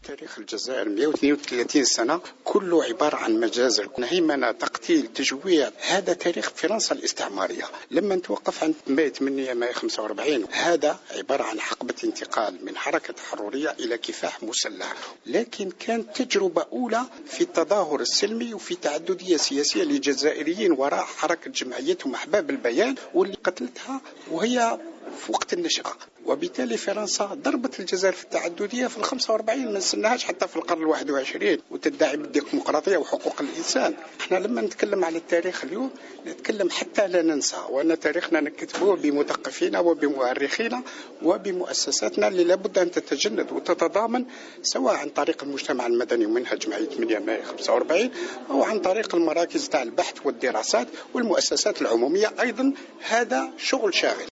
تاريخ الجزائر 132 سنة كله عبارة عن مجازر، هيمنة، تقتيل، تجويع. هذا تاريخ فرنسا الاستعمارية. لما نتوقف عند 8 مايو 45 هذا عبارة عن حقبة انتقال من حركة تحررية إلى كفاح مسلح، لكن كانت تجربة أولى في التظاهر السلمي وفي تعددية سياسية للجزائريين وراء حركة جمعيتهم أحباب البيان واللي قتلتها وهي في وقت النشأة. وبالتالي فرنسا ضربت الجزائر في التعددية في 45، ما نستناهاش حتى في القرن 21 وتدعي بالديمقراطية وحقوق الإنسان. احنا لما نتكلم على التاريخ اليوم نتكلم حتى لا ننسى، وأن تاريخنا نكتبوه بمثقفينا وبمؤرخينا وبمؤسساتنا اللي لابد أن تتجند وتتضامن، سواء عن طريق المجتمع المدني ومنها جمعية 8 مايو 45 أو عن طريق المراكز تاع البحث والدراسات والمؤسسات العمومية. أيضا هذا شغل شاغل.